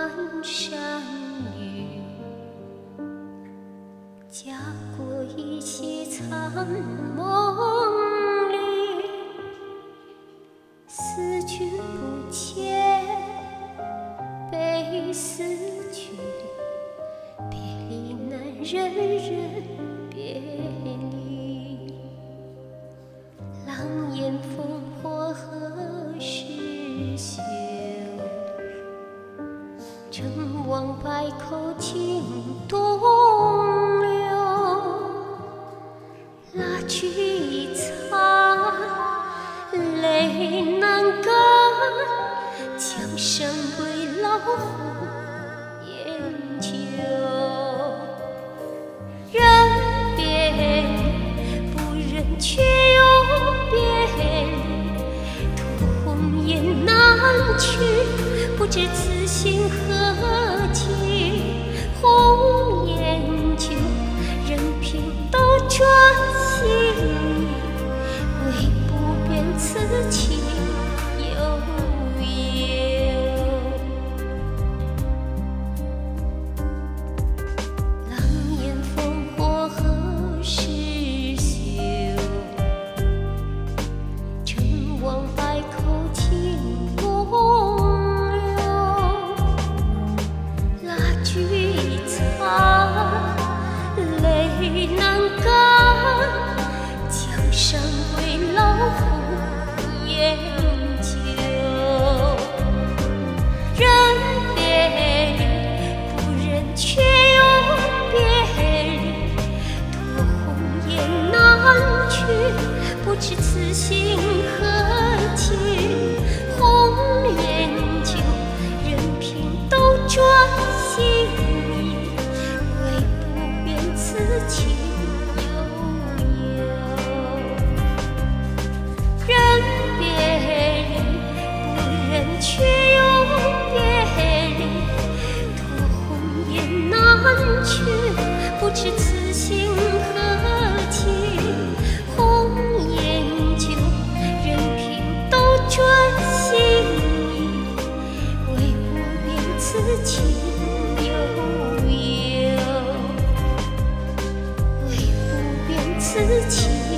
山雨，家国依稀残梦里，思君不见，悲思君，别离难，人人别离。狼烟烽火何时休？成王败寇惊东流。蜡炬已残，泪难干，江山归老虎烟酒。人别离，不忍却又别离，屠红颜难去，不知此心何寄。红颜旧，任凭斗转星移，唯不变此情悠悠。狼烟烽火何时休？成王败寇惊东流。蜡炬已残，泪难干，江山归老虎烟酒。人别离，不忍却又别离，屠红颜难去，不知此心何寄。红颜旧，任凭斗转星移，唯不变此情悠悠。人别离，不忍却又别离，屠红颜难去，不知此心何寄。红颜旧，任凭斗转星移，唯不变此情悠悠，唯不变此情。